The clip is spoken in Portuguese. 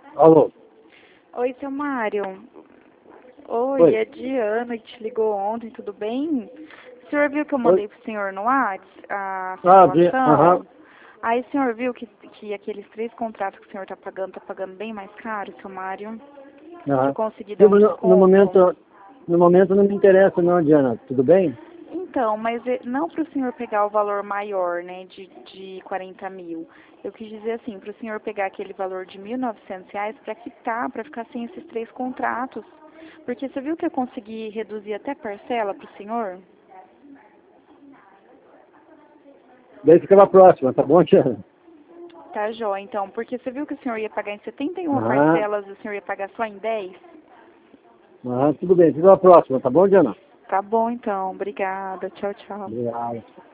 Alô? Oi, seu Mário. Oi, Oi. é Diana que te ligou ontem, tudo bem? O senhor viu que eu Oi. mandei pro senhor no WhatsApp a Aham. simulação? Aí o senhor viu que aqueles 3 contratos que o senhor tá pagando bem mais caro, seu Mário? Que eu Aham. consegui dar Sim, um mas desconto? no momento não me interessa não, Diana. Tudo bem? Então, mas não para o senhor pegar o valor maior, né, de 40 mil. Eu quis dizer assim, para o senhor pegar aquele valor de R$ 1.900 para quitar, para ficar sem esses 3 contratos. Porque você viu que eu consegui reduzir até parcela para o senhor? Daí fica pra próxima, tá bom, Diana? Tá, jóia, então. Porque você viu que o senhor ia pagar em 71 Ah, parcelas e o senhor ia pagar só em 10? tudo bem. Fica pra próxima, tá bom, Diana? Tá bom, então. Obrigada. Tchau, tchau. Obrigado.